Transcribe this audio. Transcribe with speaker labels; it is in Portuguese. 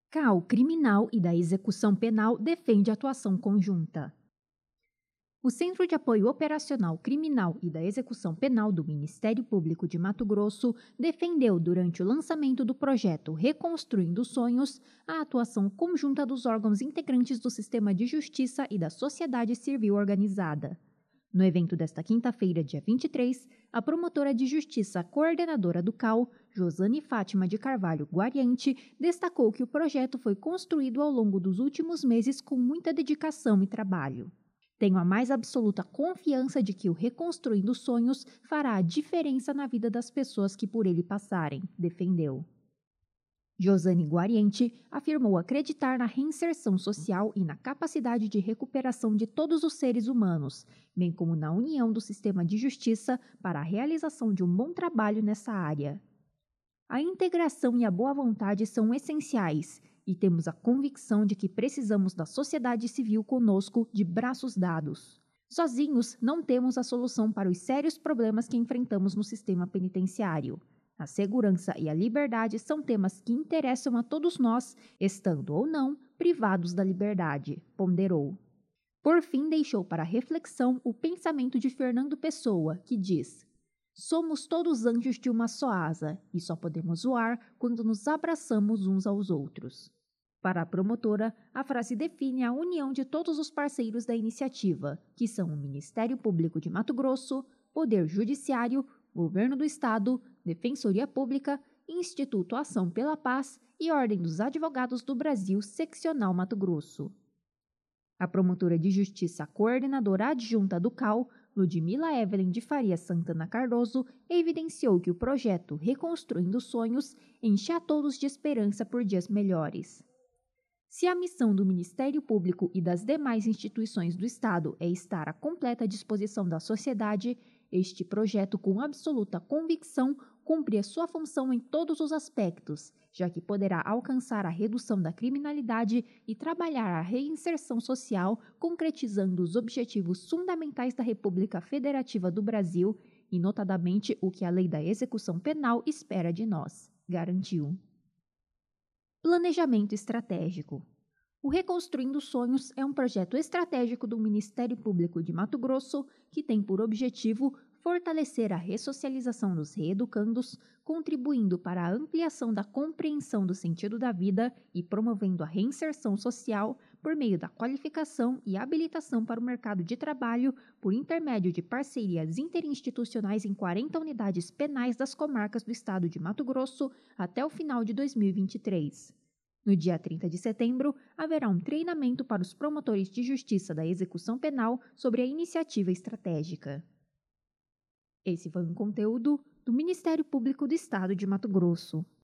Speaker 1: CAU Criminal e da Execução Penal defende atuação conjunta. O Centro de Apoio Operacional Criminal e da Execução Penal do Ministério Público de Mato Grosso defendeu, durante o lançamento do projeto Reconstruindo Sonhos, a atuação conjunta dos órgãos integrantes do sistema de justiça e da sociedade civil organizada. No evento desta quinta-feira, dia 23, a promotora de justiça coordenadora do CAU, Josane Fátima de Carvalho Guariante, destacou que o projeto foi construído ao longo dos últimos meses com muita dedicação e trabalho. Tenho a mais absoluta confiança de que o Reconstruindo Sonhos fará a diferença na vida das pessoas que por ele passarem, defendeu. Josane Guariente afirmou acreditar na reinserção social e na capacidade de recuperação de todos os seres humanos, bem como na união do sistema de justiça para a realização de um bom trabalho nessa área. A integração e a boa vontade são essenciais e temos a convicção de que precisamos da sociedade civil conosco de braços dados. Sozinhos, não temos a solução para os sérios problemas que enfrentamos no sistema penitenciário. A segurança e a liberdade são temas que interessam a todos nós, estando ou não privados da liberdade, ponderou. Por fim, deixou para reflexão o pensamento de Fernando Pessoa, que diz: somos todos anjos de uma só asa e só podemos voar quando nos abraçamos uns aos outros. Para a promotora, a frase define a união de todos os parceiros da iniciativa, que são o Ministério Público de Mato Grosso, Poder Judiciário, Governo do Estado, Defensoria Pública, Instituto Ação pela Paz e Ordem dos Advogados do Brasil, Seccional Mato Grosso. A promotora de justiça coordenadora adjunta do CAU, Ludmila Evelyn de Faria Santana Cardoso, evidenciou que o projeto Reconstruindo Sonhos enche a todos de esperança por dias melhores. Se a missão do Ministério Público e das demais instituições do Estado é estar à completa disposição da sociedade, este projeto, com absoluta convicção, cumpre a sua função em todos os aspectos, já que poderá alcançar a redução da criminalidade e trabalhar a reinserção social, concretizando os objetivos fundamentais da República Federativa do Brasil e, notadamente, o que a Lei da Execução Penal espera de nós, garantiu. Planejamento estratégico. O Reconstruindo Sonhos é um projeto estratégico do Ministério Público de Mato Grosso que tem por objetivo fortalecer a ressocialização dos reeducandos, contribuindo para a ampliação da compreensão do sentido da vida e promovendo a reinserção social por meio da qualificação e habilitação para o mercado de trabalho por intermédio de parcerias interinstitucionais em 40 unidades penais das comarcas do estado de Mato Grosso até o final de 2023. No dia 30 de setembro, haverá um treinamento para os promotores de justiça da execução penal sobre a iniciativa estratégica. Esse foi um conteúdo do Ministério Público do Estado de Mato Grosso.